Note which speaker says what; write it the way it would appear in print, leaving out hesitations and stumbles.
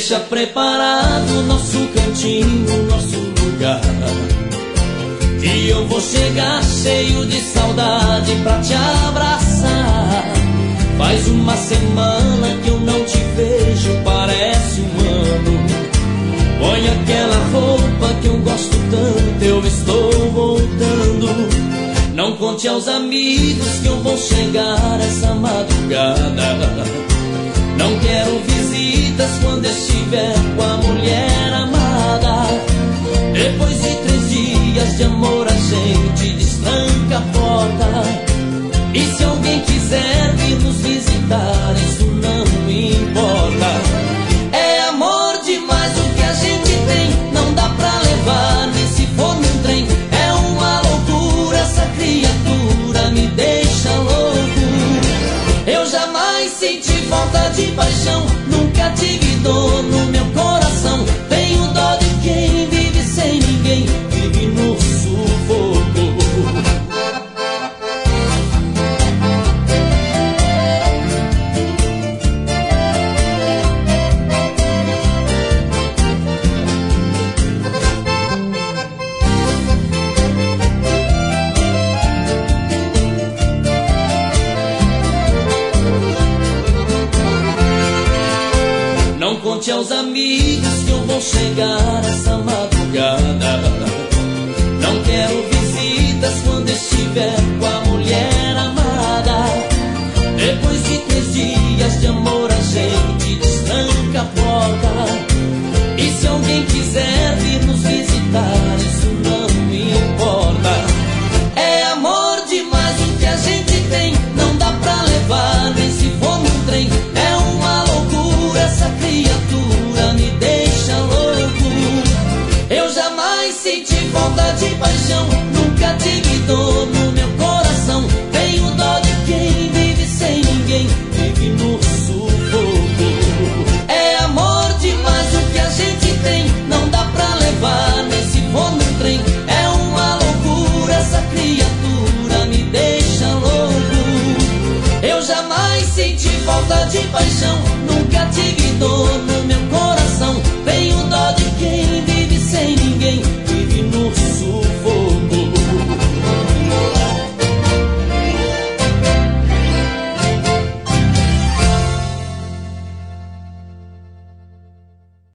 Speaker 1: Deixa preparado nosso cantinho, nosso lugar, e eu vou chegar cheio de saudade pra te abraçar. Faz uma semana que eu não te vejo, parece um ano. Põe aquela roupa que eu gosto tanto, eu estou voltando. Não conte aos amigos que eu vou chegar essa madrugada. Não quero visitas quando estiver com a mulher amada. Depois de 3 dias de amor a gente destranca a porta. E se alguém quiser vir nos visitar, isso não me importa. É amor demais o que a gente tem, não dá pra levar nem se for num trem. É uma loucura, essa criatura me deixa louco. Eu jamais senti falta de paixão, nunca tive dor no meu coração. Tenho dó de quem vive sem ninguém, vive no sufoco. Não conte aos amigos que eu vou chegar essa madrugada. Não quero visitas quando estiver com a mulher amada. Depois de 3 dias de amor a gente destranca a porta. E se alguém quiser vir nos visitar, isso não me importa. É amor demais o que a gente tem, não dá pra levar nem se for num trem. É uma loucura, essa criatura me deixa louco. Eu jamais senti falta de paixão, nunca tive dor no meu coração. Tenho dó de quem vive sem ninguém, vive no sufoco. É amor demais o que a gente tem, não dá pra levar nem se for num trem. É uma loucura, essa criatura me deixa louco. Eu jamais senti falta de paixão, nunca tive dor no meu